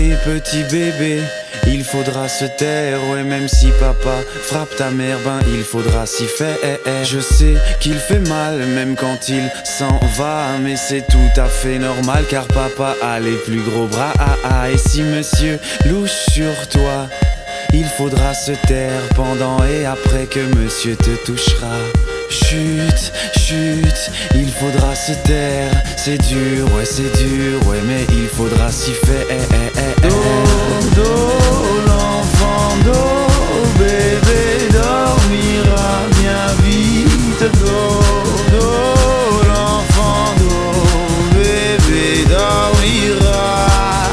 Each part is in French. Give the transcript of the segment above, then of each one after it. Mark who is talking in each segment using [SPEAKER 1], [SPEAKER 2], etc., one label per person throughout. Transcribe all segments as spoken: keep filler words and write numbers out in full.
[SPEAKER 1] Et petit bébé, il faudra se taire, ouais, même si papa frappe ta mère, ben il faudra s'y faire. Je sais qu'il fait mal, même quand il s'en va, mais c'est tout à fait normal, car papa a les plus gros bras. Ah, ah. Et si monsieur louche sur toi, il faudra se taire pendant et après que monsieur te touchera. Chut, chut, il faudra se taire. C'est dur, ouais, c'est dur, ouais, mais il faudra s'y faire. Do, do, l'enfant, do, bébé dormira bien vite. Do, do, l'enfant, do, bébé dormira.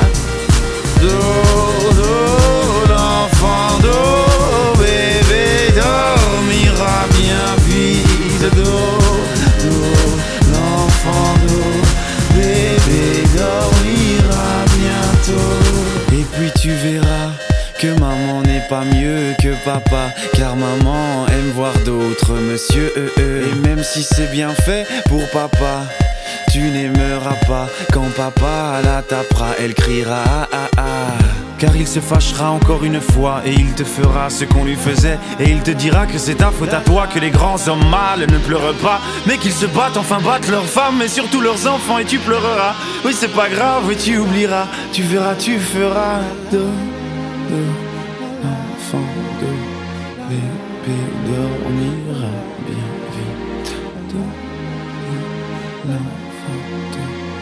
[SPEAKER 1] Do, do, l'enfant, do, bébé dormira bien vite. Do, do, l'enfant, do, bébé dormira bientôt. Et puis tu verras que maman n'est pas mieux que papa, car maman aime voir d'autres monsieur. Et même si c'est bien fait pour papa, tu n'aimeras pas quand papa la tapera, elle criera ah ah ah. Car il se fâchera encore une fois et il te fera ce qu'on lui faisait. Et il te dira que c'est ta faute à toi, que les grands hommes mâles ne pleurent pas, mais qu'ils se battent, enfin battent leurs femmes et surtout leurs enfants, et tu pleureras. Oui, c'est pas grave, et tu oublieras. Tu verras, tu feras. Do, do, enfant, do, bébé dormira bien vite. Do, do, l'enfant, do,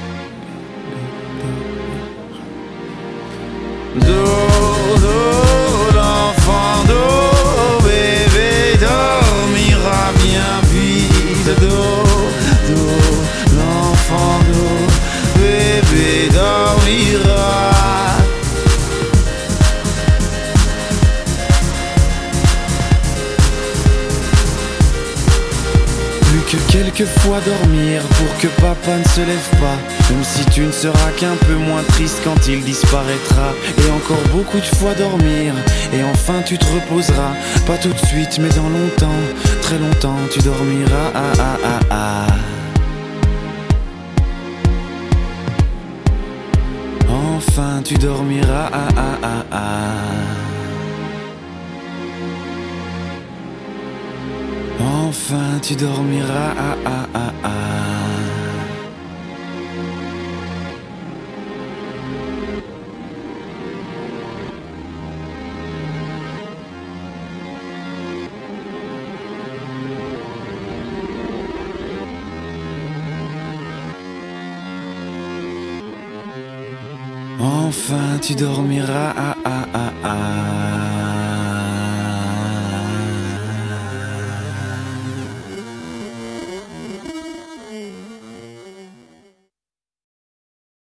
[SPEAKER 1] bébé dormira. Do, do, l'enfant, do, bébé dormira bien vite. Do, do, l'enfant, do, bébé dormira. Plus que quelques fois dormir pour que papa ne se lève pas, même si tu ne seras qu'un peu moins triste quand il disparaîtra. Et encore beaucoup de fois dormir, et enfin tu te reposeras. Pas tout de suite mais dans longtemps, très longtemps tu dormiras. Ah ah ah ah. Enfin tu dormiras. Ah ah ah ah. Enfin tu dormiras. Ah ah ah ah. Enfin tu dormiras. Ah ah ah ah.